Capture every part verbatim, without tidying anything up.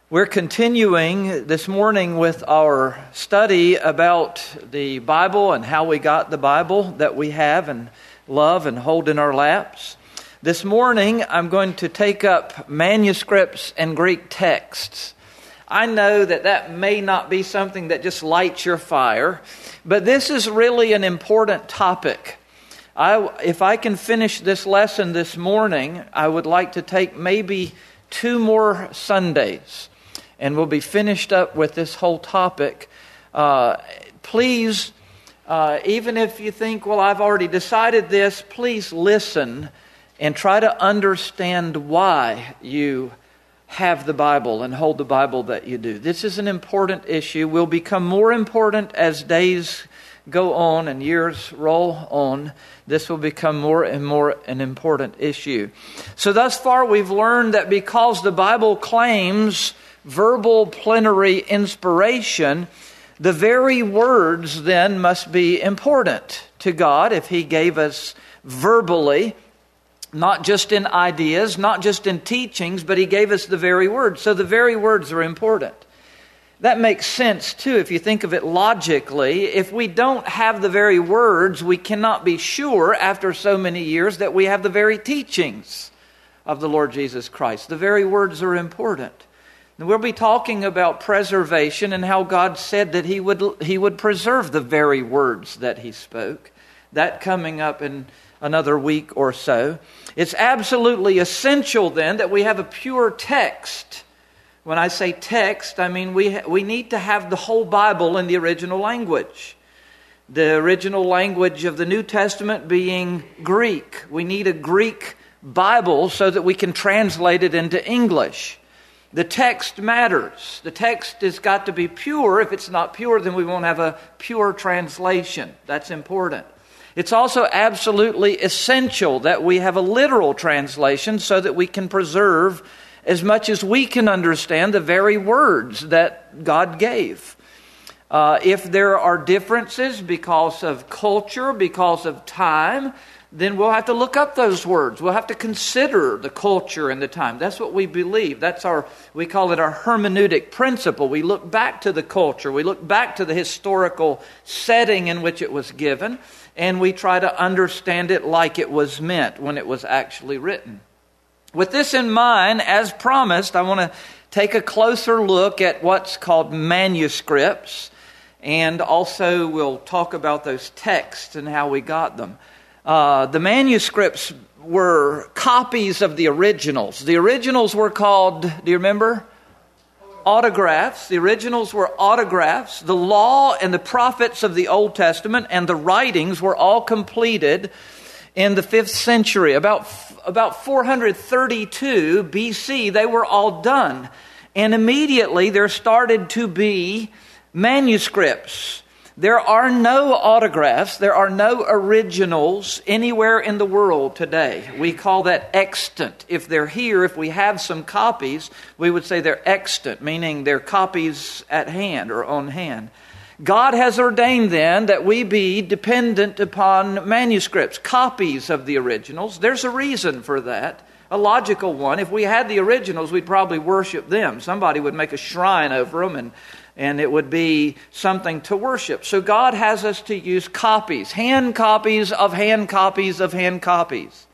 We're continuing this morning with our study about the Bible and how we got the Bible that we have and love and hold in our laps. This morning, I'm going to take up manuscripts and Greek texts. I know that that may not be something that just lights your fire, but this is really an important topic. I, if I can finish this lesson this morning, I would like to take maybe two more Sundays, and we'll be finished up with this whole topic. Uh, please, uh, even if you think, well, I've already decided this, please listen and try to understand why you have the Bible and hold the Bible that you do. This is an important issue. Will become more important as days go on and years roll on. This will become more and more an important issue. So thus far we've learned that because the Bible claims verbal plenary inspiration, the very words then must be important to God if He gave us verbally, not just in ideas, not just in teachings, but He gave us the very words. So the very words are important. That makes sense too if you think of it logically. If we don't have the very words, we cannot be sure after so many years that we have the very teachings of the Lord Jesus Christ. The very words are important. And we'll be talking about preservation and how God said that He would He would preserve the very words that He spoke. That coming up in another week or so. It's absolutely essential then that we have a pure text. When I say text, I mean we ha- we need to have the whole Bible in the original language. The original language of the New Testament being Greek. We need a Greek Bible so that we can translate it into English. The text matters. The text has got to be pure. If it's not pure, then we won't have a pure translation. That's important. It's also absolutely essential that we have a literal translation so that we can preserve as much as we can understand the very words that God gave. Uh, if there are differences because of culture, because of time, then we'll have to look up those words. We'll have to consider the culture and the time. That's what we believe. That's our, we call it our hermeneutic principle. We look back to the culture. We look back to the historical setting in which it was given, and we try to understand it like it was meant when it was actually written. With this in mind, as promised, I want to take a closer look at what's called manuscripts, and also we'll talk about those texts and how we got them. Uh, the manuscripts were copies of the originals. The originals were called, do you remember? Autographs. The originals were autographs. The law and the prophets of the Old Testament and the writings were all completed in the fifth century. About, about four hundred thirty-two B C, they were all done. And immediately there started to be manuscripts. There are no autographs, there are no originals anywhere in the world today. We call that extant. If they're here, if we have some copies, we would say they're extant, meaning they're copies at hand or on hand. God has ordained then that we be dependent upon manuscripts, copies of the originals. There's a reason for that, a logical one. If we had the originals, we'd probably worship them. Somebody would make a shrine over them and And it would be something to worship. So God has us to use copies, hand copies of hand copies of hand copies.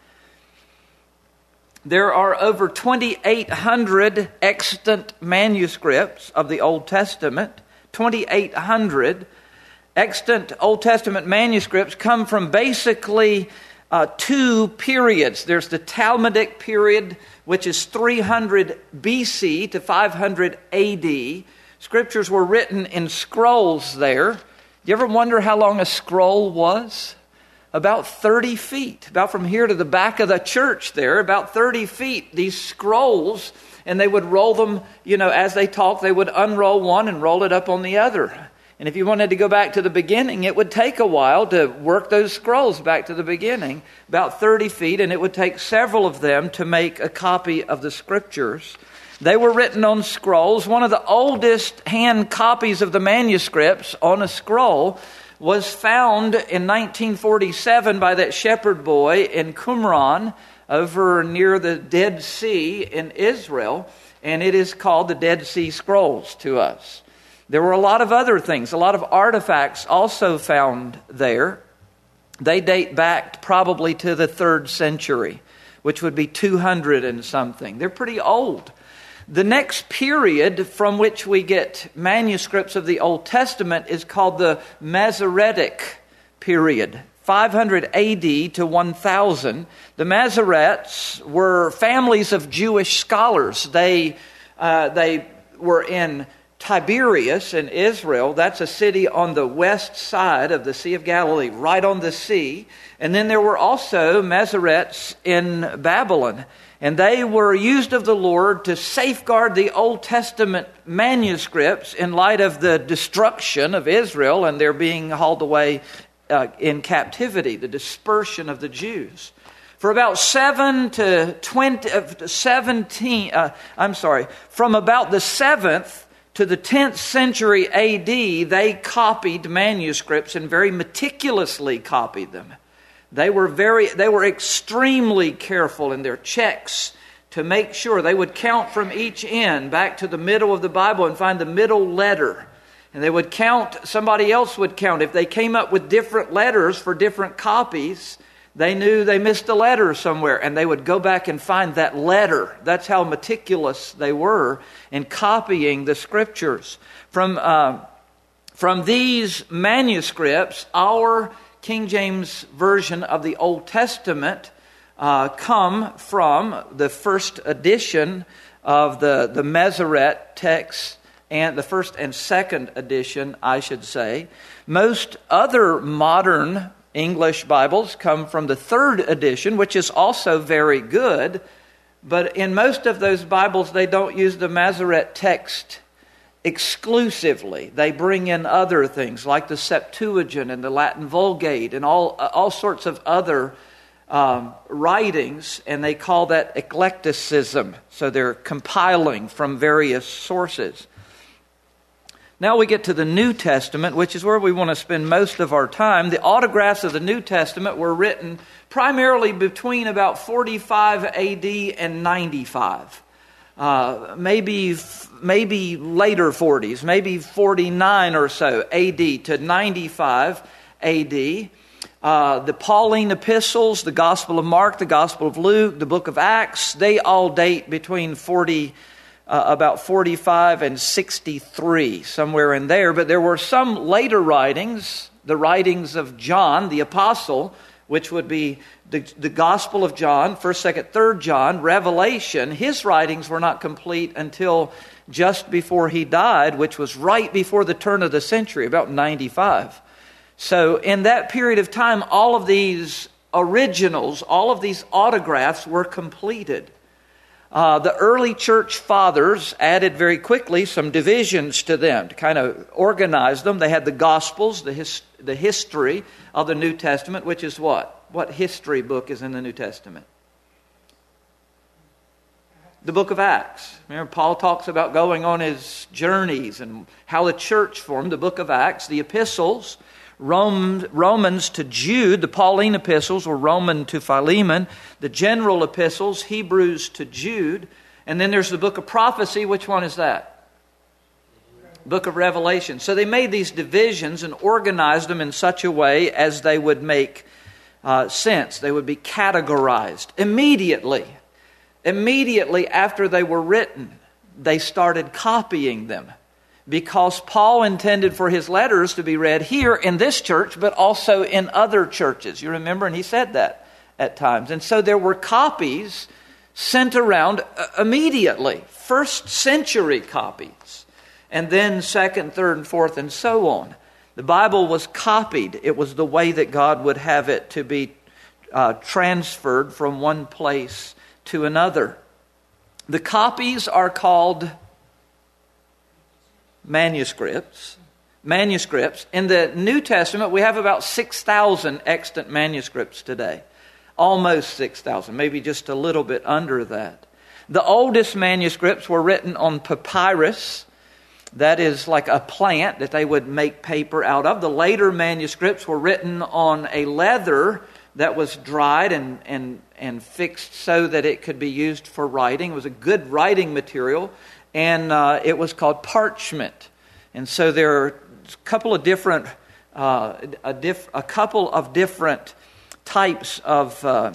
There are over twenty-eight hundred extant manuscripts of the Old Testament. twenty-eight hundred extant Old Testament manuscripts come from basically uh, two periods. There's the Talmudic period, which is three hundred B C to five hundred A D. Scriptures were written in scrolls there. Do you ever wonder how long a scroll was? About thirty feet. About from here to the back of the church there, about thirty feet. These scrolls, and they would roll them, you know, as they talked, they would unroll one and roll it up on the other. And if you wanted to go back to the beginning, it would take a while to work those scrolls back to the beginning. About thirty feet, and it would take several of them to make a copy of the Scriptures. They were written on scrolls. One of the oldest hand copies of the manuscripts on a scroll was found in nineteen forty-seven by that shepherd boy in Qumran over near the Dead Sea in Israel. and it is called the Dead Sea Scrolls to us. There were a lot of other things, a lot of artifacts also found there. They date back probably to the third century, which would be two hundred and something. They're pretty old. The next period from which we get manuscripts of the Old Testament is called the Masoretic period, five hundred A D to one thousand. The Masoretes were families of Jewish scholars. They, uh, they were in Tiberias in Israel. That's a city on the west side of the Sea of Galilee, right on the sea. And then there were also Masoretes in Babylon. And they were used of the Lord to safeguard the Old Testament manuscripts in light of the destruction of Israel and their being hauled away uh, in captivity, the dispersion of the Jews. For about seven to twenty, uh, seventeen, uh, I'm sorry, from about the seventh to the tenth century A D, they copied manuscripts and very meticulously copied them. They were very, they were extremely careful in their checks to make sure they would count from each end back to the middle of the Bible and find the middle letter. And they would count, somebody else would count. If they came up with different letters for different copies, they knew they missed a letter somewhere, and they would go back and find that letter. That's how meticulous they were in copying the Scriptures. From, uh, from these manuscripts, our King James Version of the Old Testament uh, come from the first edition of the, the Masoret text, and the first and second edition, I should say. Most other modern English Bibles come from the third edition, which is also very good. But in most of those Bibles, they don't use the Masoret text exclusively. They bring in other things like the Septuagint and the Latin Vulgate and all, all sorts of other um, writings, and they call that eclecticism. So they're compiling from various sources. Now we get to the New Testament, which is where we want to spend most of our time. The autographs of the New Testament were written primarily between about forty-five A D and ninety-five. Uh, maybe maybe later forties, maybe forty-nine or so A D to ninety-five A D. Uh, the Pauline epistles, the Gospel of Mark, the Gospel of Luke, the book of Acts, they all date between forty Uh, about forty-five and sixty-three, somewhere in there. But there were some later writings, the writings of John, the apostle, which would be the, the Gospel of John, first, second, third John, Revelation. His writings were not complete until just before he died, which was right before the turn of the century, about ninety-five. So in that period of time, all of these originals, all of these autographs were completed. Uh, the early church fathers added very quickly some divisions to them to kind of organize them. They had the Gospels, the his, the history of the New Testament, which is what? What history book is in the New Testament? The book of Acts. Remember, Paul talks about going on his journeys and how the church formed. The book of Acts, the epistles, Rome, Romans to Jude, the Pauline epistles were Roman to Philemon, the general epistles, Hebrews to Jude, and then there's the book of prophecy. Which one is that? Book of Revelation. So they made these divisions and organized them in such a way as they would make uh, sense. They would be categorized. Immediately, immediately after they were written, they started copying them, because Paul intended for his letters to be read here in this church, but also in other churches. You remember? And he said that at times. And so there were copies sent around immediately. First century copies. And then second, third, and fourth, and so on. The Bible was copied. It was the way that God would have it to be uh, transferred from one place to another. The copies are called manuscripts. Manuscripts. In the New Testament, we have about six thousand extant manuscripts today. Almost six thousand, maybe just a little bit under that. The oldest manuscripts were written on papyrus. That is like a plant that they would make paper out of. The later manuscripts were written on a leather that was dried and, and, and fixed so that it could be used for writing. It was a good writing material, and uh, it was called parchment. And so there are a couple of different, uh, a, diff, a couple of different types of uh,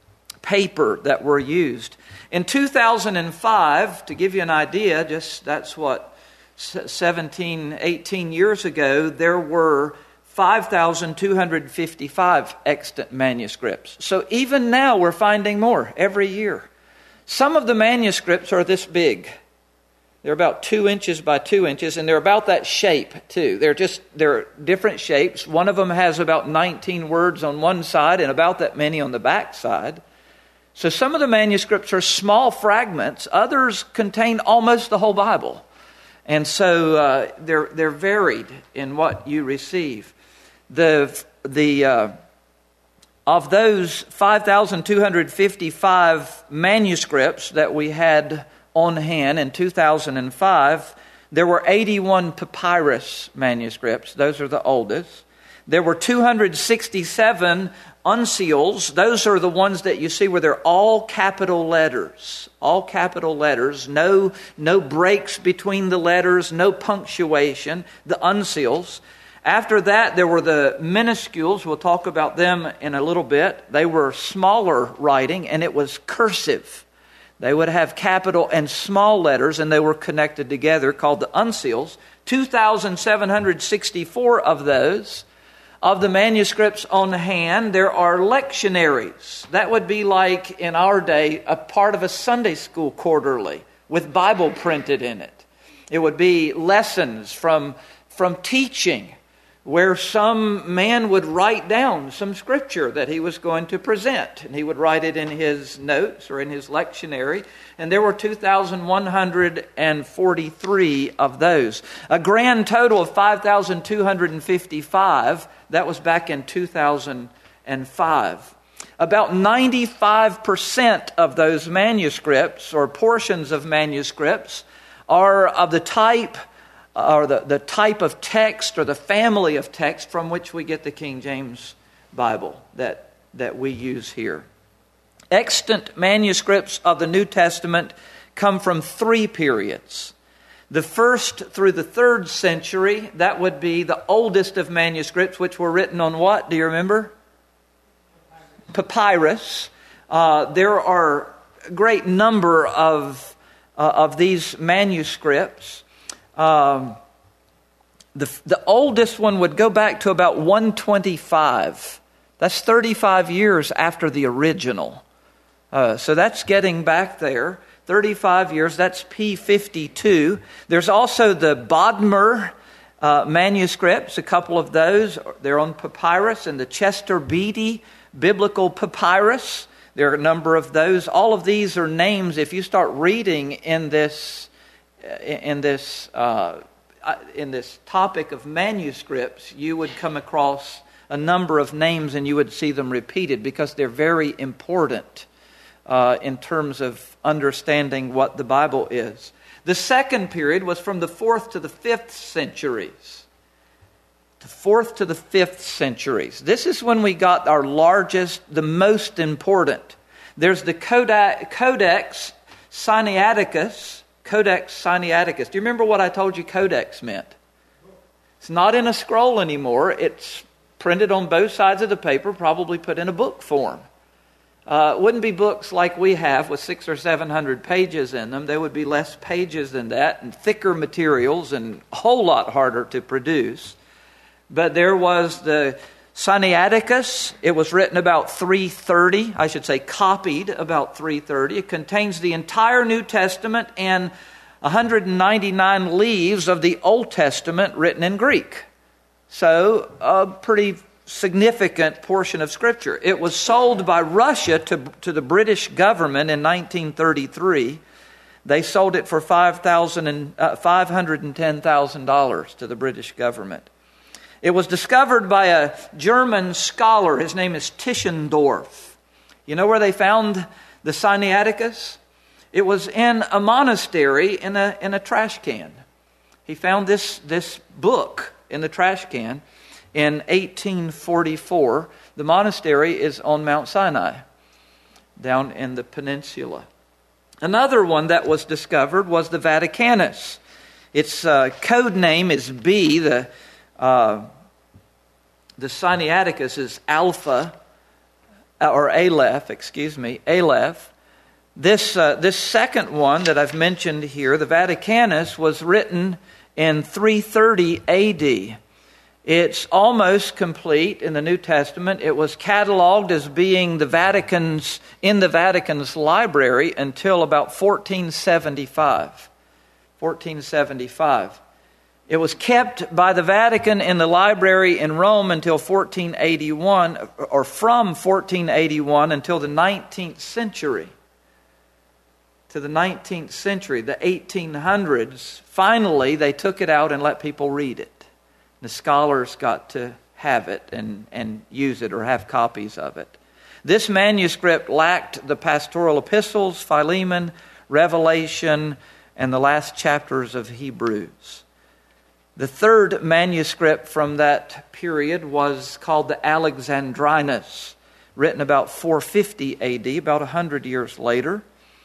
paper that were used. In two thousand five, to give you an idea, just that's what, seventeen, eighteen years ago, there were five thousand two hundred fifty-five extant manuscripts. So even now we're finding more every year. Some of the manuscripts are this big. They're about two inches by two inches, and they're about that shape too. They're just, they're different shapes. One of them has about nineteen words on one side and about that many on the back side. So some of the manuscripts are small fragments. Others contain almost the whole Bible. And so uh, they're they're varied in what you receive. The the uh, of those five thousand two hundred fifty-five manuscripts that we had on hand in two thousand five, there were eighty-one papyrus manuscripts. Those are the oldest. There were two hundred sixty-seven uncials. Those are the ones that you see where they're all capital letters. All capital letters. No, no breaks between the letters. No punctuation. The uncials. After that, there were the minuscules. We'll talk about them in a little bit. They were smaller writing, and it was cursive. They would have capital and small letters, and they were connected together, called the uncials. two thousand seven hundred sixty-four of those. Of the manuscripts on hand, there are lectionaries. That would be like, in our day, a part of a Sunday school quarterly with Bible printed in it. It would be lessons from, from teaching, where some man would write down some scripture that he was going to present. And he would write it in his notes or in his lectionary. And there were two thousand one hundred forty-three of those. A grand total of five thousand two hundred fifty-five. That was back in two thousand five. About ninety-five percent of those manuscripts or portions of manuscripts are of the type or the, the type of text or the family of text from which we get the King James Bible that, that we use here. Extant manuscripts of the New Testament come from three periods. The first through the third century, that would be the oldest of manuscripts, which were written on what? Do you remember? Papyrus. Uh, there are a great number of, uh, of these manuscripts. Um, the, the oldest one would go back to about one twenty-five. That's thirty-five years after the original. Uh, so that's getting back there. thirty-five years, that's P fifty-two. There's also the Bodmer uh, manuscripts, a couple of those. They're on papyrus, and the Chester Beatty Biblical Papyrus. There are a number of those. All of these are names, if you start reading in this in this uh, in this topic of manuscripts, you would come across a number of names and you would see them repeated because they're very important uh, in terms of understanding what the Bible is. The second period was from the fourth to the fifth centuries. The fourth to the fifth centuries. This is when we got our largest, the most important. There's the Codex, Codex Sinaiticus. Codex Sinaiticus. Do you remember what I told you codex meant? It's not in a scroll anymore. It's printed on both sides of the paper, probably put in a book form. Uh, it wouldn't be books like we have with six or seven hundred pages in them. They would be less pages than that and thicker materials and a whole lot harder to produce. But there was the Sinaiticus. It was written about three thirty. I should say copied about three thirty. It contains the entire New Testament and one hundred ninety-nine leaves of the Old Testament written in Greek. So a pretty significant portion of Scripture. It was sold by Russia to, to the British government in nineteen thirty-three. They sold it for five hundred ten thousand dollars to the British government. It was discovered by a German scholar. His name is Tischendorf. You know where they found the Sinaiticus? It was in a monastery in a in a trash can. He found this, this book in the trash can in eighteen forty-four. The monastery is on Mount Sinai. down in the peninsula. Another one that was discovered was the Vaticanus. Its uh, code name is B. The, uh, the Sinaiticus is Alpha, or Aleph, excuse me, Aleph. This, uh, this second one that I've mentioned here, the Vaticanus, was written in three thirty A D. It's almost complete in the New Testament. It was cataloged as being the Vatican's in the Vatican's library until about fourteen seventy-five. fourteen seventy-five. It was kept by the Vatican in the library in Rome until fourteen eighty-one, or from fourteen eighty-one until the nineteenth century. To the nineteenth century, the eighteen hundreds, finally they took it out and let people read it. The scholars got to have it and, and use it or have copies of it. This manuscript lacked the pastoral epistles, Philemon, Revelation, and the last chapters of Hebrews. The third manuscript from that period was called the Alexandrinus, written about four fifty A D, about one hundred years later.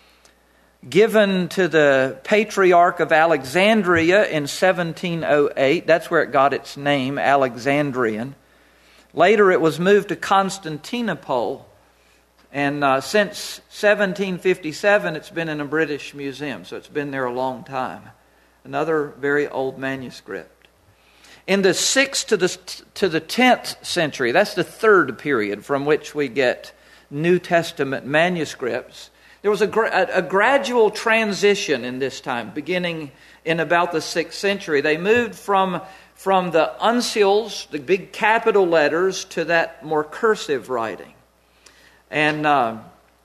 Given to the Patriarch of Alexandria in seventeen oh eight. That's where it got its name, Alexandrian. Later it was moved to Constantinople. And uh, since seventeen fifty-seven, it's been in a British museum. So it's been there a long time. Another very old manuscript. In the sixth to the, to the tenth century, that's the third period from which we get New Testament manuscripts. There was a, gra- a gradual transition in this time, beginning in about the sixth century. They moved from, from the uncials, the big capital letters, to that more cursive writing. And uh,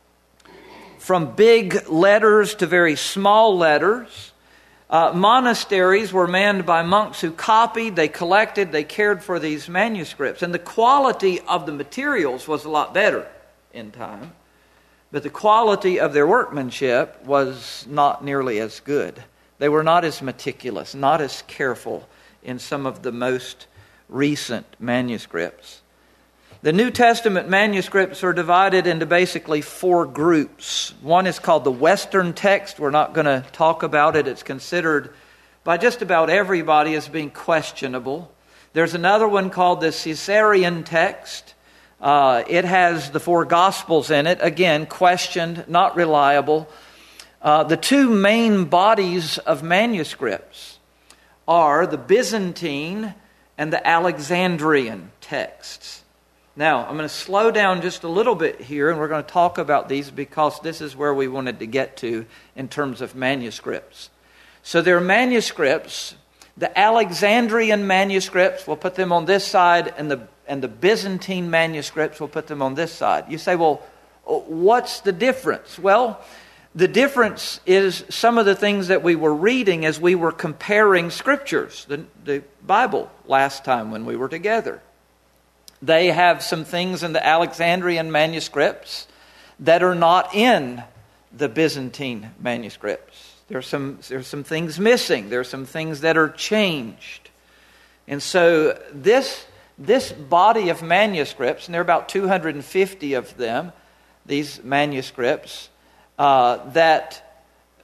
from big letters to very small letters. Uh, monasteries were manned by monks who copied, they collected, they cared for these manuscripts. And the quality of the materials was a lot better in time. But the quality of their workmanship was not nearly as good. They were not as meticulous, not as careful in some of the most recent manuscripts. The New Testament manuscripts are divided into basically four groups. One is called the Western text. We're not going to talk about it. It's considered by just about everybody as being questionable. There's another one called the Caesarean text. Uh, it has the four Gospels in it. Again, questioned, not reliable. Uh, the two main bodies of manuscripts are the Byzantine and the Alexandrian texts. Now, I'm going to slow down just a little bit here, and we're going to talk about these because this is where we wanted to get to in terms of manuscripts. So there are manuscripts. The Alexandrian manuscripts, we'll put them on this side, and the and the Byzantine manuscripts, we'll put them on this side. You say, well, what's the difference? Well, the difference is some of the things that we were reading as we were comparing scriptures, the, the Bible, last time when we were together. They have some things in the Alexandrian manuscripts that are not in the Byzantine manuscripts. There's some, there's some things missing. There are some things that are changed. And so this, this body of manuscripts, and there are about two hundred fifty of them, these manuscripts, uh, that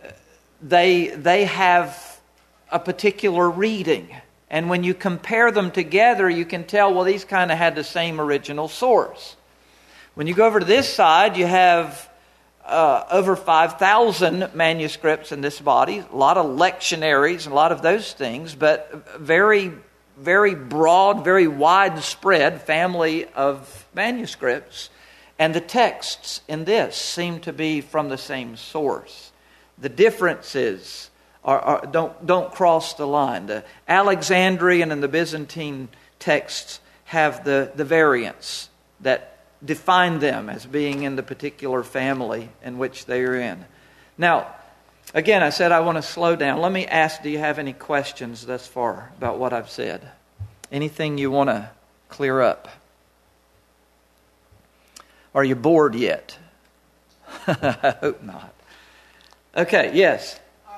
they, they have a particular reading. And when you compare them together, you can tell, well, these kind of had the same original source. When you go over to this side, you have uh, over five thousand manuscripts in this body. A lot of lectionaries, and a lot of those things, but very, very broad, very widespread family of manuscripts. And the texts in this seem to be from the same source. The differences Are, are, don't, don't cross the line. The Alexandrian and the Byzantine texts have the, the variants that define them as being in the particular family in which they are in. Now, again, I said I want to slow down. Let me ask, do you have any questions thus far about what I've said? Anything you want to clear up? Are you bored yet? I hope not. Okay, yes.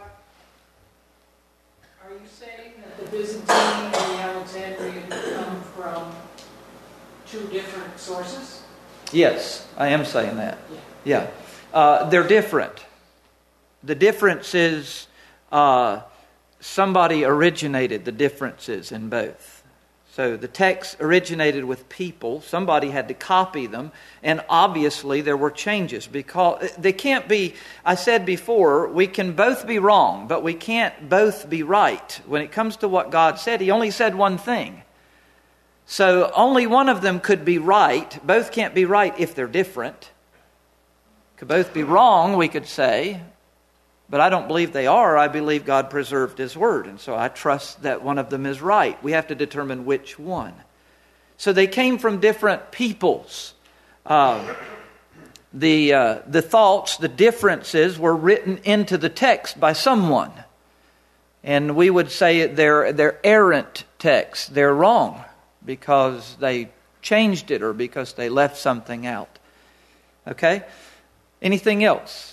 The Byzantine and the Alexandrian come from two different sources? Yes, I am saying that. Yeah. Uh, they're different. The difference is uh, somebody originated the differences in both. So the text originated with people. Somebody had to copy them. And obviously there were changes because they can't be, I said before, we can both be wrong, but we can't both be right. When it comes to what God said, He only said one thing. So only one of them could be right. Both can't be right if they're different. Could both be wrong, we could say. But I don't believe they are. I believe God preserved His Word. And so I trust that one of them is right. We have to determine which one. So they came from different peoples. Uh, the, uh, the thoughts, the differences were written into the text by someone. And we would say they're, they're errant texts. They're wrong because they changed it or because they left something out. Okay? Anything else?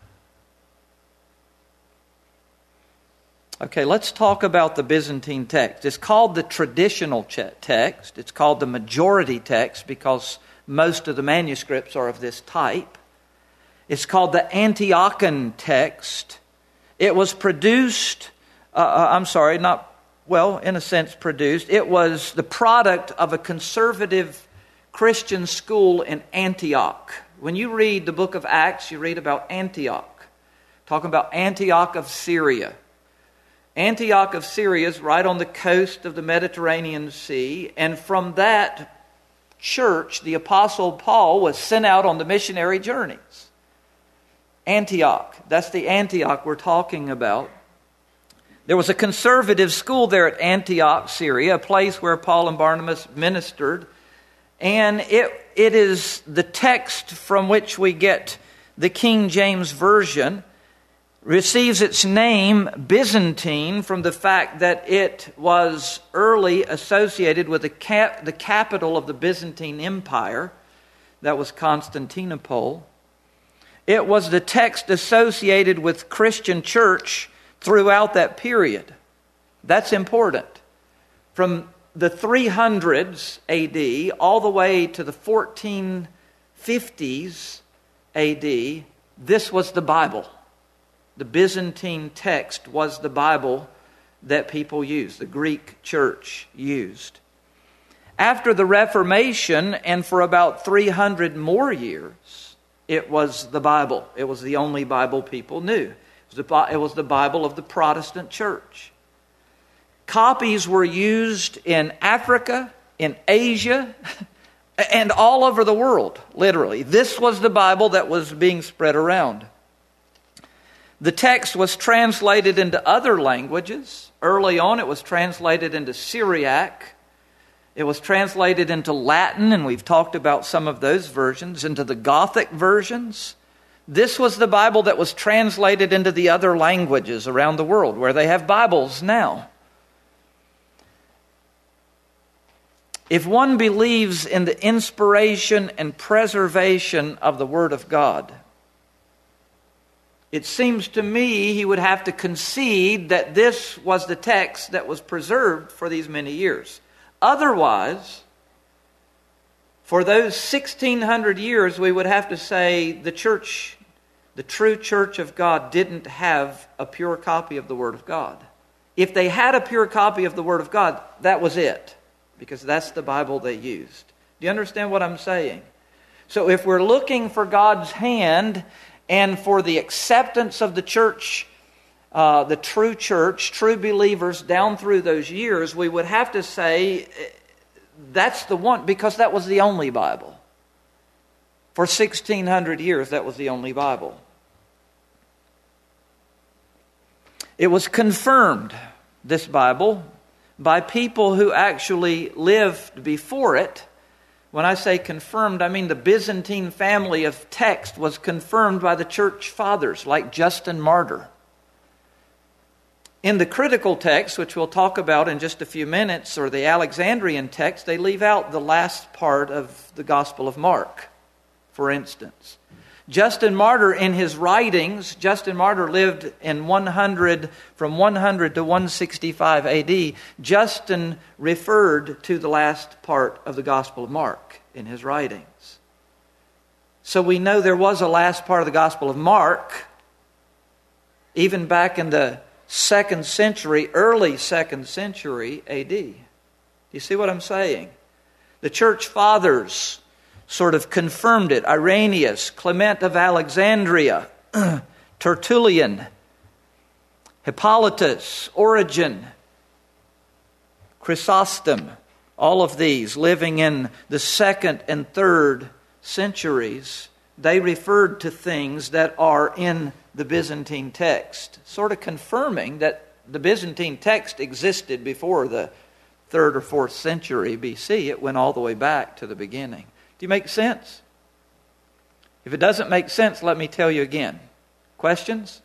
Okay, let's talk about the Byzantine text. It's called the traditional text. It's called the majority text because most of the manuscripts are of this type. It's called the Antiochian text. It was produced, uh, I'm sorry, not, well, in a sense produced. It was the product of a conservative Christian school in Antioch. When you read the book of Acts, you read about Antioch. Talking about Antioch of Syria. Antioch of Syria is right on the coast of the Mediterranean Sea, and from that church, the Apostle Paul was sent out on the missionary journeys. Antioch, that's the Antioch we're talking about. There was a conservative school there at Antioch, Syria, a place where Paul and Barnabas ministered, and it it is the text from which we get the King James Version. Receives its name Byzantine from the fact that it was early associated with the, cap- the capital of the Byzantine Empire. That was Constantinople. It was the text associated with Christian church throughout that period. That's important. From the three hundreds A D all the way to the fourteen fifties A D, this was the Bible. The Byzantine text was the Bible that people used, the Greek church used. After the Reformation, and for about three hundred more years, it was the Bible. It was the only Bible people knew. It was the, it was the Bible of the Protestant church. Copies were used in Africa, in Asia, and all over the world, literally. This was the Bible that was being spread around. The text was translated into other languages. Early on, it was translated into Syriac. It was translated into Latin, and we've talked about some of those versions, into the Gothic versions. This was the Bible that was translated into the other languages around the world, where they have Bibles now. If one believes in the inspiration and preservation of the Word of God, it seems to me he would have to concede that this was the text that was preserved for these many years. Otherwise, for those sixteen hundred years, we would have to say the church, the true church of God, didn't have a pure copy of the Word of God. If they had a pure copy of the Word of God, that was it, because that's the Bible they used. Do you understand what I'm saying? So if we're looking for God's hand and for the acceptance of the church, uh, the true church, true believers down through those years, we would have to say that's the one, because that was the only Bible. For sixteen hundred years, that was the only Bible. It was confirmed, this Bible, by people who actually lived before it. When I say confirmed, I mean the Byzantine family of text was confirmed by the church fathers, like Justin Martyr. In the critical text, which we'll talk about in just a few minutes, or the Alexandrian text, they leave out the last part of the Gospel of Mark, for instance. Justin Martyr, in his writings, Justin Martyr lived in one hundred, from one hundred to one sixty-five A D. Justin referred to the last part of the Gospel of Mark in his writings. So we know there was a last part of the Gospel of Mark, even back in the second century, early second century A D. Do you see what I'm saying? The church fathers sort of confirmed it. Irenaeus, Clement of Alexandria, Tertullian, Hippolytus, Origen, Chrysostom, all of these living in the second and third centuries, they referred to things that are in the Byzantine text, sort of confirming that the Byzantine text existed before the third or fourth century B C. It went all the way back to the beginning. Do you make sense? If it doesn't make sense, let me tell you again. Questions?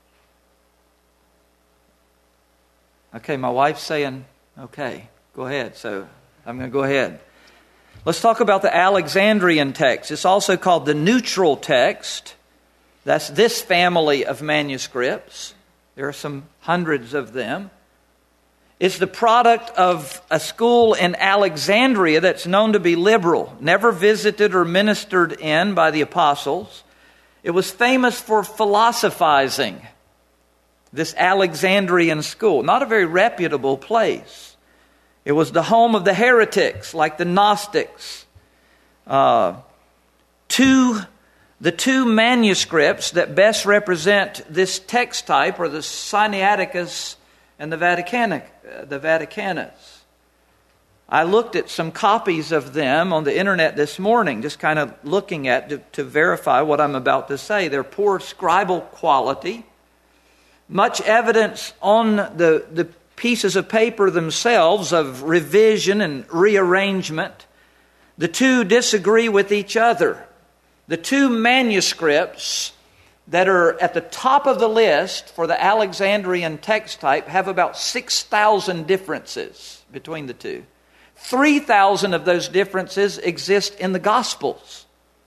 Okay, my wife's saying, okay, go ahead. So I'm going to go ahead. Let's talk about the Alexandrian text. It's also called the neutral text. That's this family of manuscripts. There are some hundreds of them. It's the product of a school in Alexandria that's known to be liberal, never visited or ministered in by the apostles. It was famous for philosophizing, this Alexandrian school. Not a very reputable place. It was the home of the heretics, like the Gnostics. Uh, two, the two manuscripts that best represent this text type are the Sinaiticus and the Vaticanic, uh, the Vaticanus. I looked at some copies of them on the internet this morning, just kind of looking at to, to verify what I'm about to say. They're poor scribal quality. Much evidence on the, the pieces of paper themselves of revision and rearrangement. The two disagree with each other. The two manuscripts that are at the top of the list for the Alexandrian text type have about six thousand differences between the two. three thousand of those differences exist in the Gospels.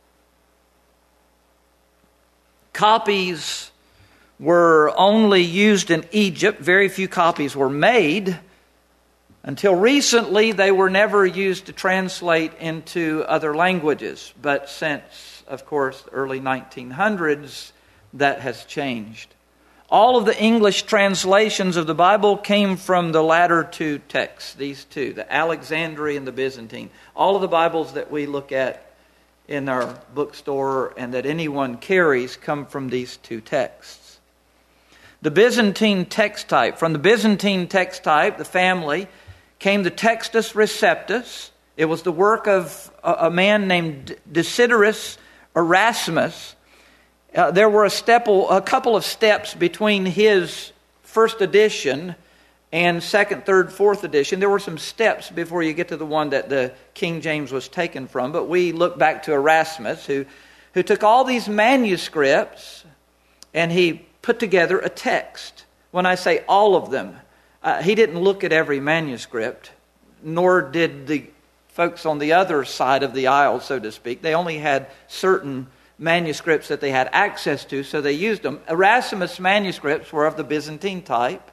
Copies were only used in Egypt. Very few copies were made. Until recently, they were never used to translate into other languages. But since, of course, the early nineteen hundreds, that has changed. All of the English translations of the Bible came from the latter two texts, these two, the Alexandrian and the Byzantine. All of the Bibles that we look at in our bookstore and that anyone carries come from these two texts. The Byzantine text type. From the Byzantine text type, the family, came the Textus Receptus. It was the work of a man named Desiderius Erasmus. Uh, there were a, step, a couple of steps between his first edition and second, third, fourth edition. There were some steps before you get to the one that the King James was taken from. But we look back to Erasmus, who, who took all these manuscripts and he put together a text. When I say all of them, uh, he didn't look at every manuscript, nor did the folks on the other side of the aisle, so to speak. They only had certain manuscripts that they had access to, so they used them. Erasmus' manuscripts were of the Byzantine type.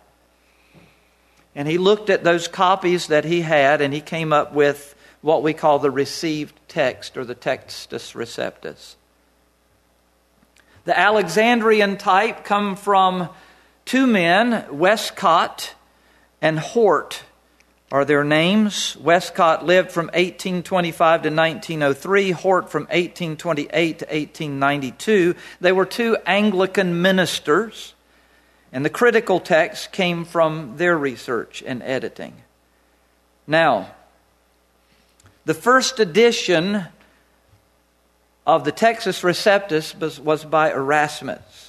And he looked at those copies that he had, and he came up with what we call the received text, or the Textus Receptus. The Alexandrian type come from two men, Westcott and Hort are their names. Westcott lived from eighteen twenty-five to nineteen oh three, Hort from eighteen twenty-eight to eighteen ninety-two. They were two Anglican ministers, and the critical text came from their research and editing. Now, the first edition of the Textus Receptus was, was by Erasmus.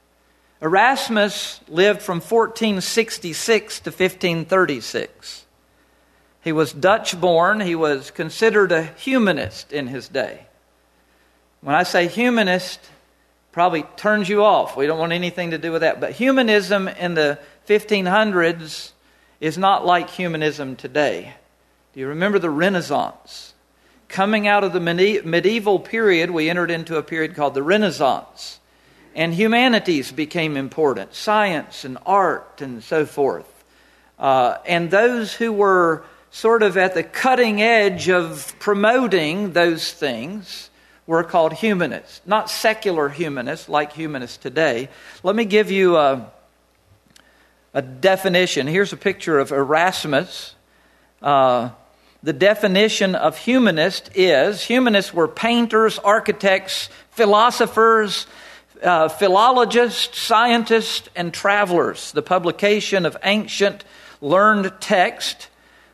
Erasmus lived from fourteen sixty-six to fifteen thirty-six. He was Dutch-born. He was considered a humanist in his day. When I say humanist, probably turns you off. We don't want anything to do with that. But humanism in the fifteen hundreds is not like humanism today. Do you remember the Renaissance? Coming out of the medieval period, we entered into a period called the Renaissance. And humanities became important. Science and art and so forth. Uh, and those who were sort of at the cutting edge of promoting those things were called humanists, not secular humanists like humanists today. Let me give you a, a definition. Here's a picture of Erasmus. Uh, the definition of humanist is, humanists were painters, architects, philosophers, uh, philologists, scientists, and travelers. The publication of ancient learned text,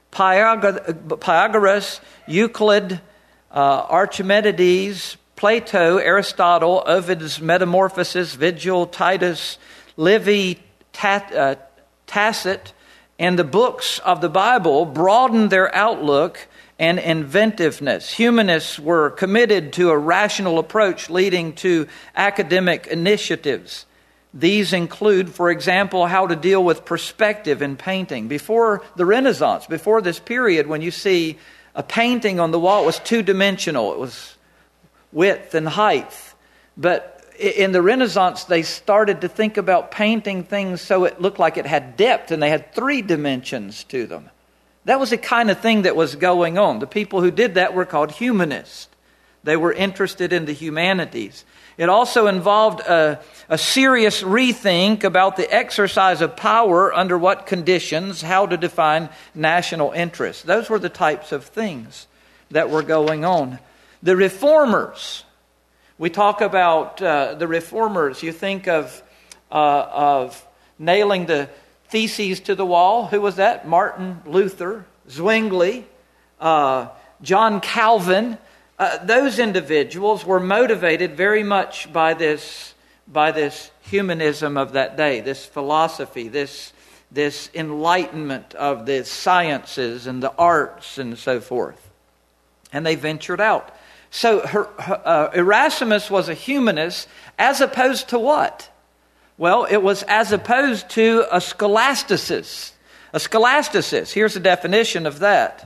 Pythagoras, Euclid, uh, Archimedes, Plato, Aristotle, Ovid's Metamorphoses, Vigil, Titus, Livy, Tat, uh, Tacit, and the books of the Bible broadened their outlook and inventiveness. Humanists were committed to a rational approach leading to academic initiatives. These include, for example, how to deal with perspective in painting. Before the Renaissance, before this period when you see a painting on the wall, it was two-dimensional. It was width and height. But in the Renaissance, they started to think about painting things so it looked like it had depth and they had three dimensions to them. That was the kind of thing that was going on. The people who did that were called humanists. They were interested in the humanities. It also involved a, a serious rethink about the exercise of power, under what conditions, how to define national interests. Those were the types of things that were going on. The reformers, we talk about uh, the reformers. You think of, uh, of nailing the theses to the wall. Who was that? Martin Luther, Zwingli, uh, John Calvin. Uh, those individuals were motivated very much by this, by this humanism of that day, this philosophy, this, this enlightenment of the sciences and the arts and so forth. And they ventured out. So her, uh, Erasmus was a humanist as opposed to what? Well, it was as opposed to a scholasticist. A scholasticist, here's a definition of that.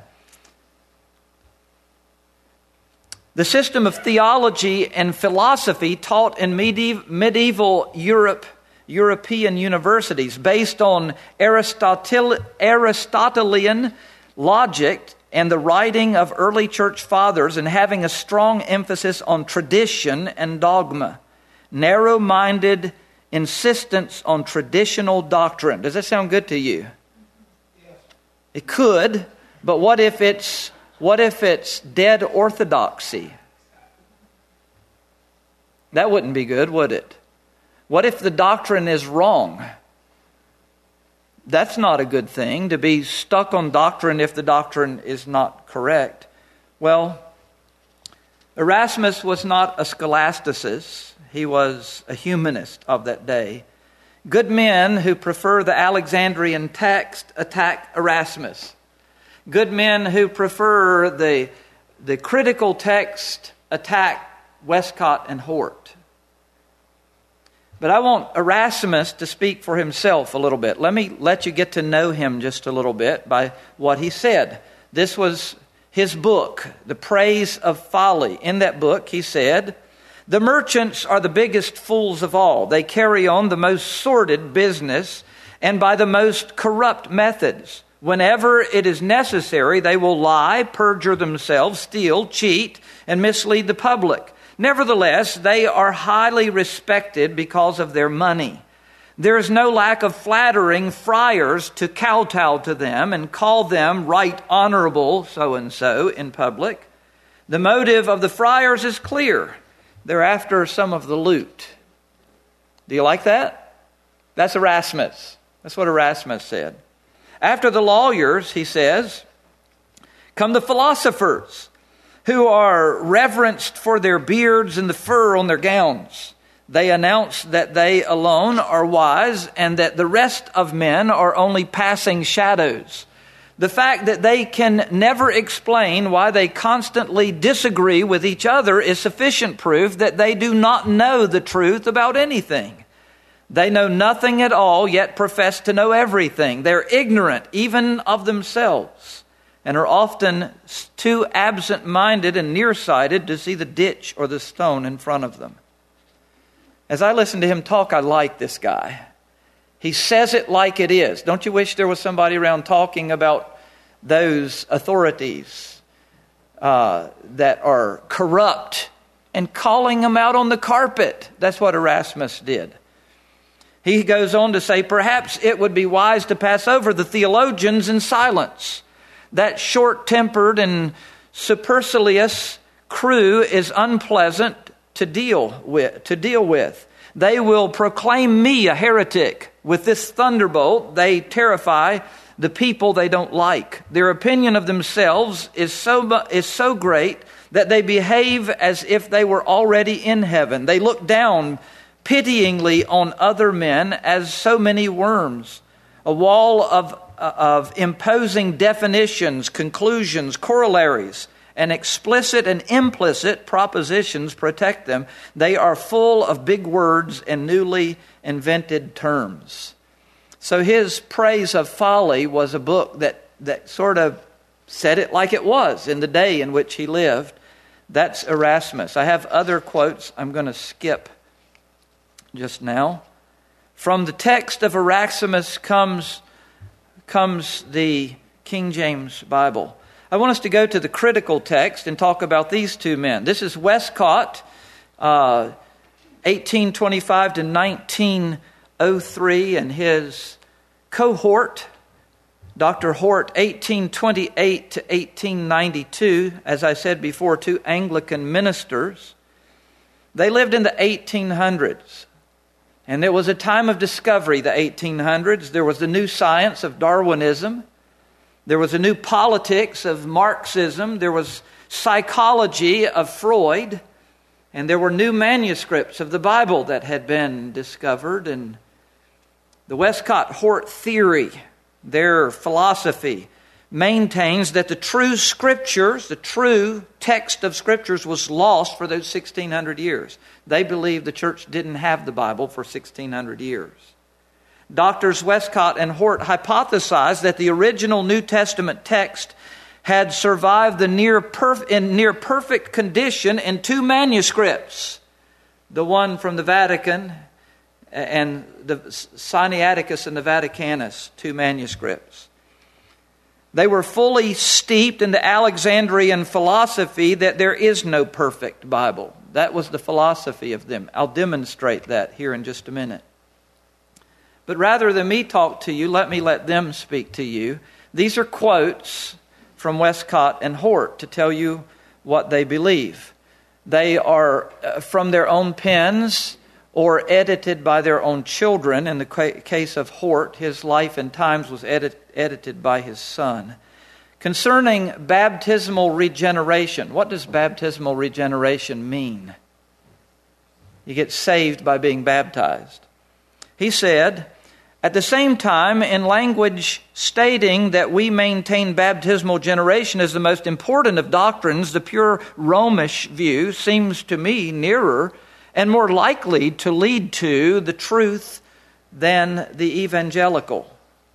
The system of theology and philosophy taught in medieval, medieval Europe, European universities based on Aristotle, Aristotelian logic and the writing of early church fathers, and having a strong emphasis on tradition and dogma. Narrow-minded insistence on traditional doctrine. Does that sound good to you? Yes. It could, but what if it's What if it's dead orthodoxy? That wouldn't be good, would it? What if the doctrine is wrong? That's not a good thing, to be stuck on doctrine if the doctrine is not correct. Well, Erasmus was not a scholasticist. He was a humanist of that day. Good men who prefer the Alexandrian text attack Erasmus. Good men who prefer the, the critical text attack Westcott and Hort. But I want Erasmus to speak for himself a little bit. Let me let you get to know him just a little bit by what he said. This was his book, The Praise of Folly. In that book, he said, "The merchants are the biggest fools of all. They carry on the most sordid business and by the most corrupt methods. Whenever it is necessary, they will lie, perjure themselves, steal, cheat, and mislead the public. Nevertheless, they are highly respected because of their money. There is no lack of flattering friars to kowtow to them and call them right honorable so-and-so in public. The motive of the friars is clear. They're after some of the loot." Do you like that? That's Erasmus. That's what Erasmus said. After the lawyers, he says, come the philosophers, who are reverenced for their beards and the fur on their gowns. They announce that they alone are wise and that the rest of men are only passing shadows. The fact that they can never explain why they constantly disagree with each other is sufficient proof that they do not know the truth about anything. They know nothing at all, yet profess to know everything. They're ignorant even of themselves and are often too absent-minded and nearsighted to see the ditch or the stone in front of them. As I listen to him talk, I like this guy. He says it like it is. Don't you wish there was somebody around talking about those authorities uh, that are corrupt and calling them out on the carpet. That's what Erasmus did. He goes on to say, perhaps it would be wise to pass over the theologians in silence. That short-tempered and supercilious crew is unpleasant to deal with. To deal with. They will proclaim me a heretic. With this thunderbolt, they terrify the people they don't like. Their opinion of themselves is so is so great that they behave as if they were already in heaven. They look down pityingly on other men as so many worms. A wall of, of imposing definitions, conclusions, corollaries, and explicit and implicit propositions protect them. They are full of big words and newly invented terms. So his praise of folly was a book that, that sort of said it like it was in the day in which he lived. That's Erasmus. I have other quotes I'm going to skip just now. From the text of Erasmus comes, comes the King James Bible. I want us to go to the critical text and talk about these two men. This is Westcott, uh, eighteen twenty-five to nineteen oh three, and his cohort, Doctor Hort, eighteen twenty-eight to eighteen ninety-two. As I said before, two Anglican ministers. They lived in the eighteen hundreds. And it was a time of discovery, the eighteen hundreds. There was the new science of Darwinism. There was a new politics of Marxism. There was psychology of Freud. And there were new manuscripts of the Bible that had been discovered. And the Westcott Hort theory, their philosophy, maintains that the true scriptures, the true text of scriptures was lost for those sixteen hundred years. They believed the church didn't have the Bible for sixteen hundred years. Doctors Westcott and Hort hypothesized that the original New Testament text had survived the near perf- in near perfect condition in two manuscripts. The one from the Vatican and the Sinaiticus and the Vaticanus, two manuscripts. They were fully steeped in the Alexandrian philosophy that there is no perfect Bible. That was the philosophy of them. I'll demonstrate that here in just a minute. But rather than me talk to you, let me let them speak to you. These are quotes from Westcott and Hort to tell you what they believe. They are from their own pens or edited by their own children. In the case of Hort, his Life and Times was edit, edited by his son. Concerning baptismal regeneration, what does baptismal regeneration mean? You get saved by being baptized. He said, at the same time, in language stating that we maintain baptismal generation as the most important of doctrines, the pure Romish view seems to me nearer and more likely to lead to the truth than the evangelical.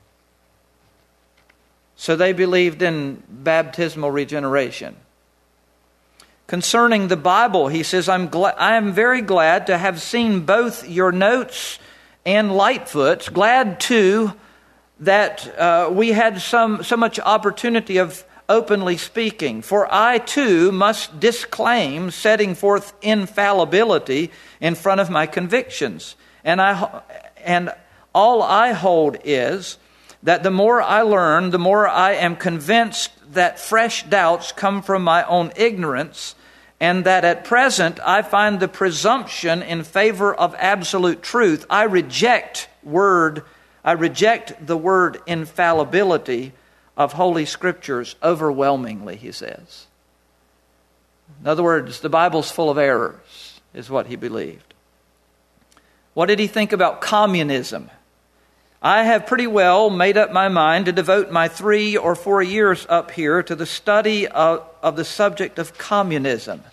So they believed in baptismal regeneration. Concerning the Bible, he says, I'm gla- I am very glad to have seen both your notes and Lightfoot's. Glad, too, that uh, we had some so much opportunity of openly speaking. For I, too, must disclaim setting forth infallibility in front of my convictions. And I and all I hold is that the more I learn, the more I am convinced that fresh doubts come from my own ignorance, and that at present I find the presumption in favor of absolute truth. I reject word, I reject the word infallibility of Holy Scriptures overwhelmingly, he says. In other words, the Bible's full of errors, is what he believed. What did he think about communism? I have pretty well made up my mind to devote my three or four years up here to the study of, of the subject of communism.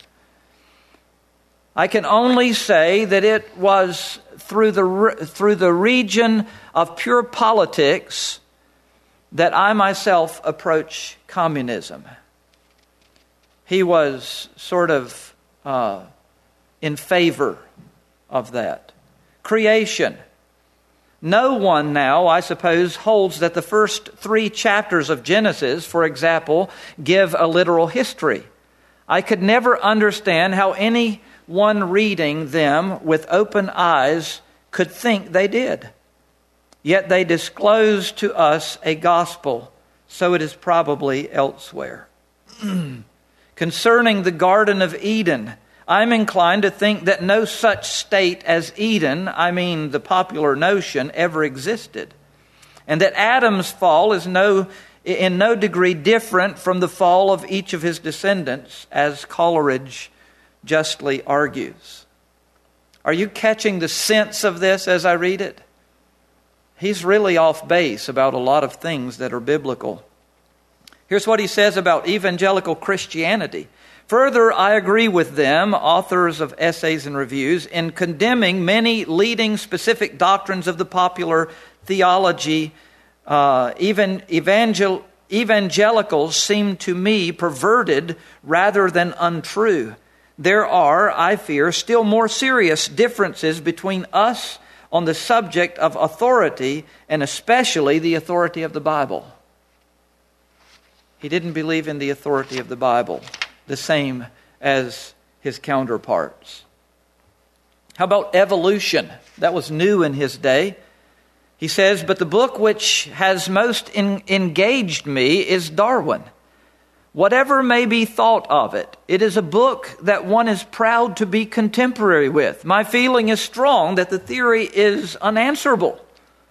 I can only say that it was through the through the region of pure politics that I myself approach communism. He was sort of uh, in favor of that. Creation. No one now, I suppose, holds that the first three chapters of Genesis, for example, give a literal history. I could never understand how any one reading them with open eyes could think they did. Yet they disclose to us a gospel, so it is probably elsewhere. Concerning the Garden of Eden, I'm inclined to think that no such state as Eden, I mean the popular notion, ever existed. And that Adam's fall is no, in no degree different from the fall of each of his descendants, as Coleridge justly argues. Are you catching the sense of this as I read it? He's really off base about a lot of things that are biblical. Here's what he says about evangelical Christianity. Further, I agree with them, authors of essays and reviews, in condemning many leading specific doctrines of the popular theology. Uh, even evangel- evangelicals seem to me perverted rather than untrue. There are, I fear, still more serious differences between us on the subject of authority, and especially the authority of the Bible. He didn't believe in the authority of the Bible, the same as his counterparts. How about evolution? That was new in his day. He says, but the book which has most in, engaged me is Darwin. Whatever may be thought of it, it is a book that one is proud to be contemporary with. My feeling is strong that the theory is unanswerable.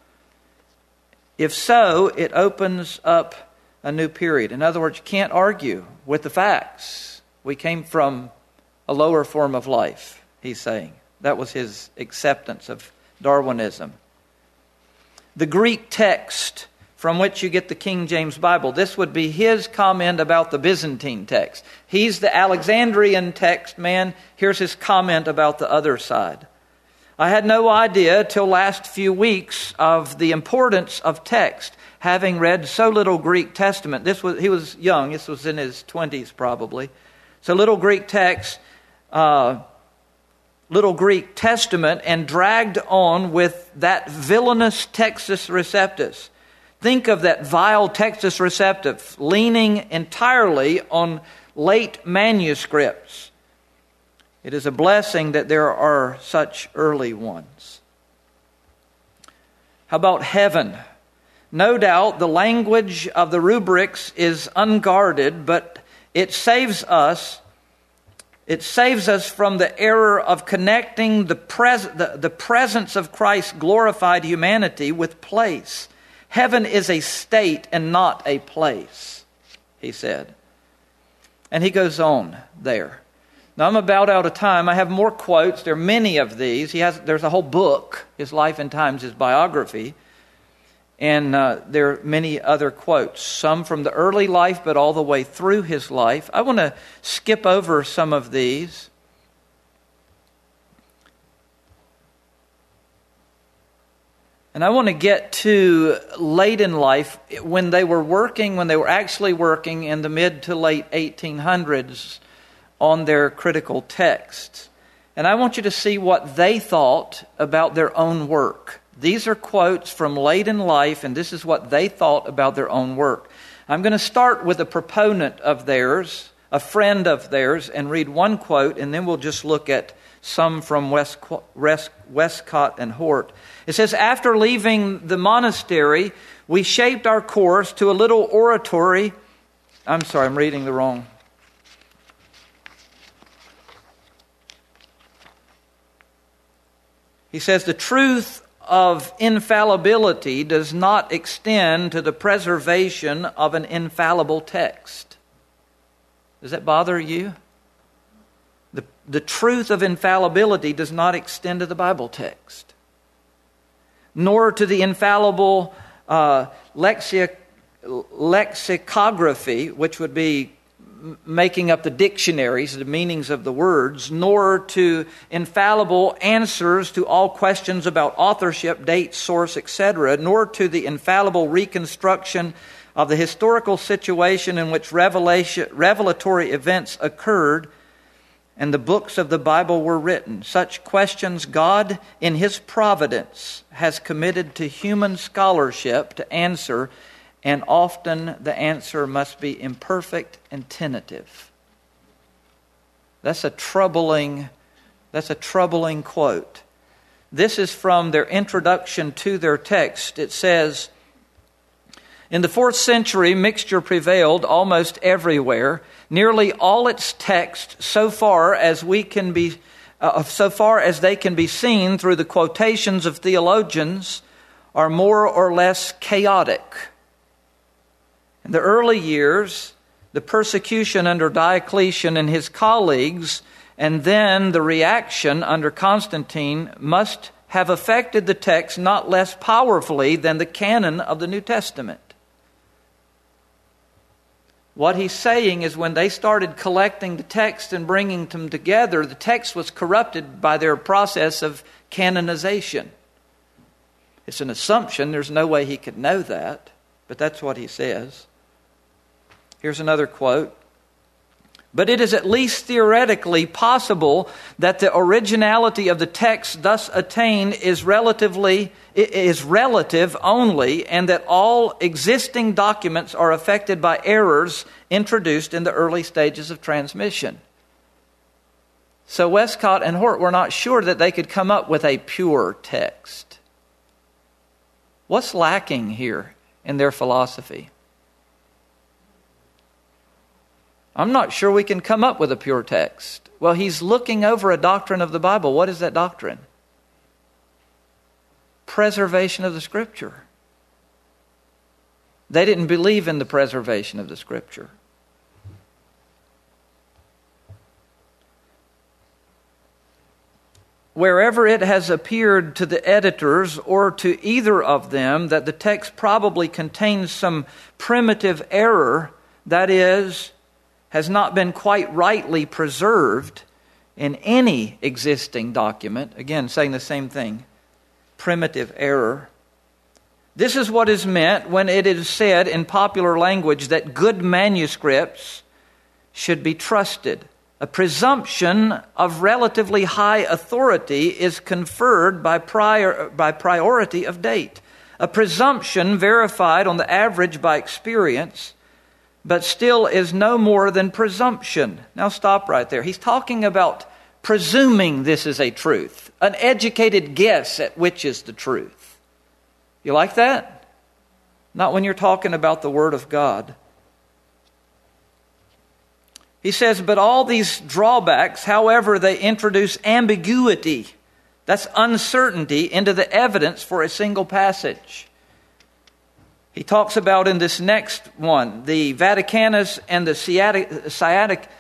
If so, it opens up a new period. In other words, you can't argue with the facts. We came from a lower form of life, he's saying. That was his acceptance of Darwinism. The Greek text from which you get the King James Bible, this would be his comment about the Byzantine text. He's the Alexandrian text man. Here's his comment about the other side. I had no idea till last few weeks of the importance of text, having read so little Greek Testament. This was he was young. This was in his twenties probably. So little Greek text, uh, little Greek Testament, and dragged on with that villainous Textus Receptus. Think of that vile Textus Receptus leaning entirely on late manuscripts. It is a blessing that there are such early ones. How about heaven? No doubt the language of the rubrics is unguarded, but it saves us. It saves us from the error of connecting the, pres- the, the presence of Christ's glorified humanity with place. Heaven is a state and not a place, he said. And he goes on there. Now I'm about out of time. I have more quotes. There are many of these. He has. There's a whole book, His Life and Times, his biography. And uh, there are many other quotes, some from the early life, but all the way through his life. I want to skip over some of these. And I want to get to late in life, when they were working, when they were actually working in the mid to late eighteen hundreds on their critical texts. And I want you to see what they thought about their own work. These are quotes from late in life, and this is what they thought about their own work. I'm going to start with a proponent of theirs, a friend of theirs, and read one quote, and then we'll just look at some from West, Westcott and Hort. It says, after leaving the monastery, we shaped our course to a little oratory. I'm sorry, I'm reading the wrong. He says, the truth of infallibility does not extend to the preservation of an infallible text. Does that bother you? The, the truth of infallibility does not extend to the Bible text, nor to the infallible uh, lexic, lexicography, which would be making up the dictionaries, the meanings of the words, nor to infallible answers to all questions about authorship, date, source, et cetera, nor to the infallible reconstruction of the historical situation in which revelation, revelatory events occurred and the books of the Bible were written. Such questions God, in His providence, has committed to human scholarship to answer, and often the answer must be imperfect and tentative. That's a troubling That's a troubling quote. This is from their introduction to their text. It says, "In the fourth century, mixture prevailed almost everywhere. Nearly all its texts, so far as we can be, uh, so far as they can be seen through the quotations of theologians, are more or less chaotic. In the early years, the persecution under Diocletian and his colleagues, and then the reaction under Constantine, must have affected the text not less powerfully than the canon of the New Testament." What he's saying is when they started collecting the text and bringing them together, the text was corrupted by their process of canonization. It's an assumption. There's no way he could know that, but that's what he says. Here's another quote. "But it is at least theoretically possible that the originality of the text thus attained is relatively is relative only, and that all existing documents are affected by errors introduced in the early stages of transmission." So Westcott and Hort were not sure that they could come up with a pure text. What's lacking here in their philosophy? I'm not sure we can come up with a pure text. Well, he's looking over a doctrine of the Bible. What is that doctrine? Preservation of the Scripture. They didn't believe in the preservation of the Scripture. Wherever it has appeared to the editors or to either of them that the text probably contains some primitive error, that is, has not been quite rightly preserved in any existing document. Again, saying the same thing. Primitive error. This is what is meant when it is said in popular language that good manuscripts should be trusted. A presumption of relatively high authority is conferred by prior, by priority of date. A presumption verified on the average by experience, but still is no more than presumption. Now stop right there. He's talking about presuming this is a truth, an educated guess at which is the truth. You like that? Not when you're talking about the Word of God. He says, but all these drawbacks, however, they introduce ambiguity, that's uncertainty, into the evidence for a single passage. He talks about in this next one, the Vaticanus and the Sinaiticus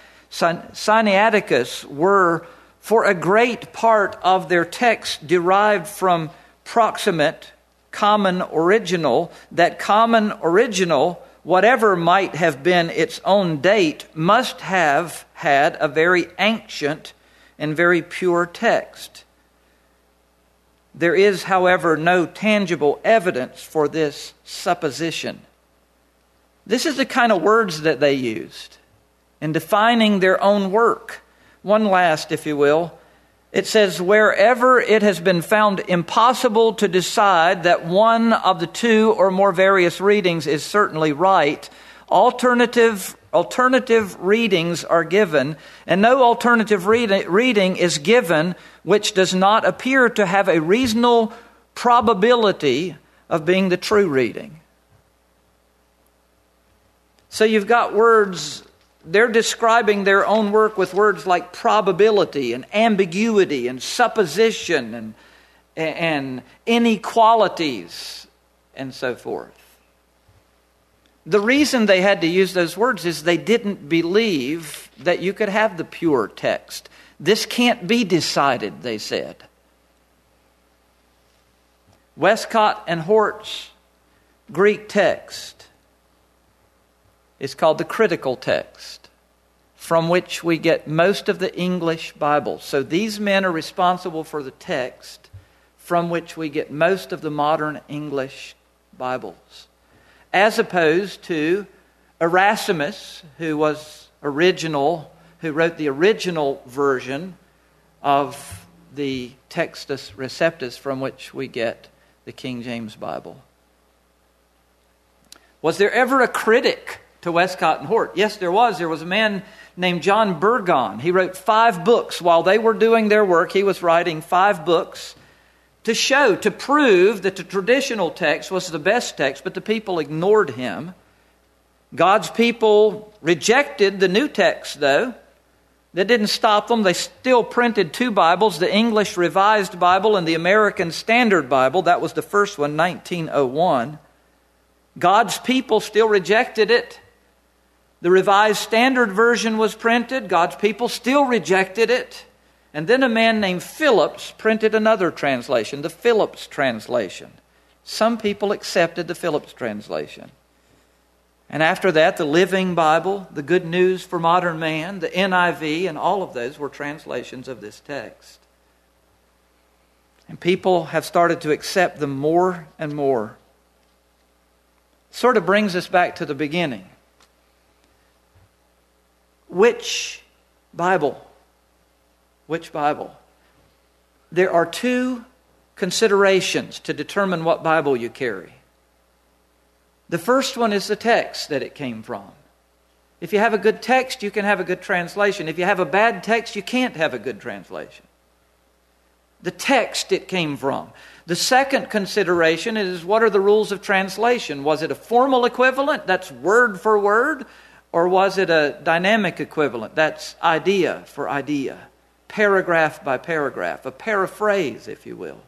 were for a great part of their text derived from proximate common original. That common original, whatever might have been its own date, must have had a very ancient and very pure text. There is, however, no tangible evidence for this supposition. This is the kind of words that they used in defining their own work. One last, if you will. It says, wherever it has been found impossible to decide that one of the two or more various readings is certainly right, alternative alternative readings are given, and no alternative read- reading is given which does not appear to have a reasonable probability of being the true reading. So you've got words, they're describing their own work with words like probability and ambiguity and supposition and, and inequalities and so forth. The reason they had to use those words is they didn't believe that you could have the pure text. This can't be decided, they said. Westcott and Hort's Greek text is called the critical text, from which we get most of the English Bible. So these men are responsible for the text from which we get most of the modern English Bibles. As opposed to Erasmus, who was original, who wrote the original version of the Textus Receptus from which we get the King James Bible. Was there ever a critic to Westcott and Hort. Yes, there was. There was a man named John Burgon. He wrote five books. While they were doing their work, he was writing five books to show, to prove that the traditional text was the best text, but the people ignored him. God's people rejected the new text, though. That didn't stop them. They still printed two Bibles, the English Revised Bible and the American Standard Bible. That was the first one, nineteen oh one. God's people still rejected it. The Revised Standard Version was printed. God's people still rejected it. And then a man named Phillips printed another translation, the Phillips translation. Some people accepted the Phillips translation. And after that, the Living Bible, the Good News for Modern Man, the N I V, and all of those were translations of this text. And people have started to accept them more and more. Sort of brings us back to the beginning. Which Bible? Which Bible? There are two considerations to determine what Bible you carry. The first one is the text that it came from. If you have a good text, you can have a good translation. If you have a bad text, you can't have a good translation. The text it came from. The second consideration is, what are the rules of translation? Was it a formal equivalent? That's word for word. Or was it a dynamic equivalent? That's idea for idea. Paragraph by paragraph. A paraphrase, if you will.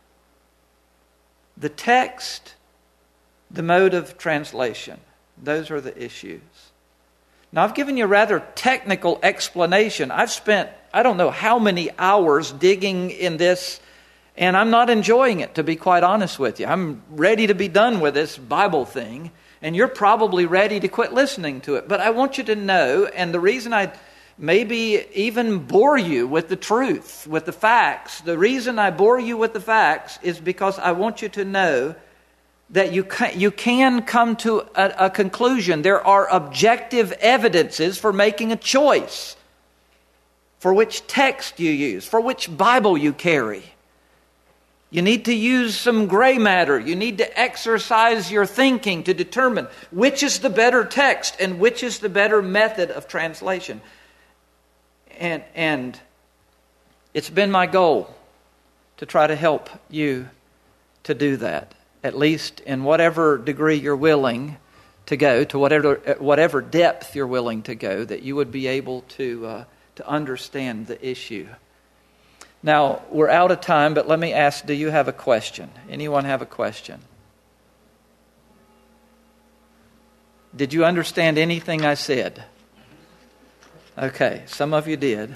The text, the mode of translation. Those are the issues. Now, I've given you a rather technical explanation. I've spent, I don't know how many hours digging in this, and I'm not enjoying it, to be quite honest with you. I'm ready to be done with this Bible thing, and you're probably ready to quit listening to it. But I want you to know, and the reason I maybe even bore you with the truth, with the facts, the reason I bore you with the facts is because I want you to know that you can, you can come to a, a conclusion. There are objective evidences for making a choice for which text you use, for which Bible you carry. You need to use some gray matter. You need to exercise your thinking to determine which is the better text and which is the better method of translation. And, and it's been my goal to try to help you to do that. At least in whatever degree you're willing to go, to whatever whatever depth you're willing to go, that you would be able to uh, to understand the issue. Now, we're out of time, but let me ask, do you have a question? Anyone have a question? Did you understand anything I said? Okay, some of you did.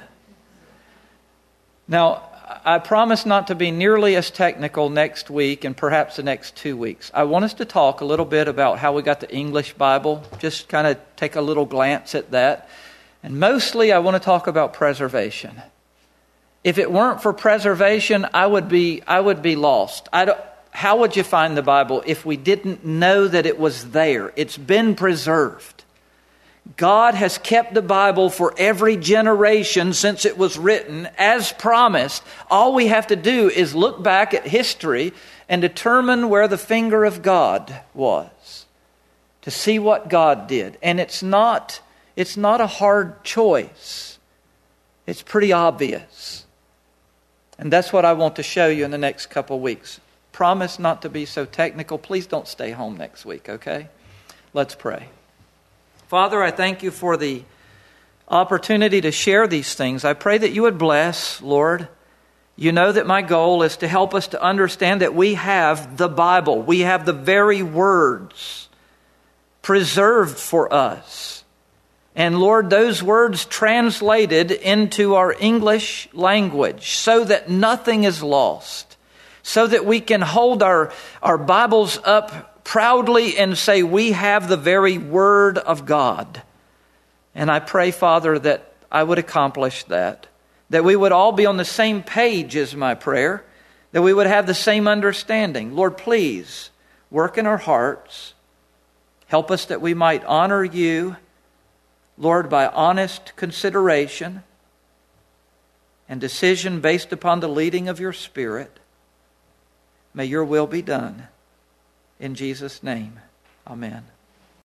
Now, I promise not to be nearly as technical next week and perhaps the next two weeks. I want us to talk a little bit about how we got the English Bible, just kind of take a little glance at that. And mostly I want to talk about preservation. If it weren't for preservation, I would be I would be lost. I don't, how would you find the Bible if we didn't know that it was there? It's been preserved. God has kept the Bible for every generation since it was written, as promised. All we have to do is look back at history and determine where the finger of God was, to see what God did. And it's not, it's not a hard choice. It's pretty obvious. And that's what I want to show you in the next couple of weeks. Promise not to be so technical. Please don't stay home next week, okay? Let's pray. Father, I thank you for the opportunity to share these things. I pray that you would bless, Lord. You know that my goal is to help us to understand that we have the Bible. We have the very words preserved for us. And Lord, those words translated into our English language so that nothing is lost. So that we can hold our, our Bibles up proudly and say we have the very Word of God. And I pray, Father, that I would accomplish that. That we would all be on the same page is my prayer. That we would have the same understanding. Lord, please work in our hearts. Help us that we might honor you, Lord, by honest consideration and decision based upon the leading of your Spirit. May your will be done. In Jesus' name, amen.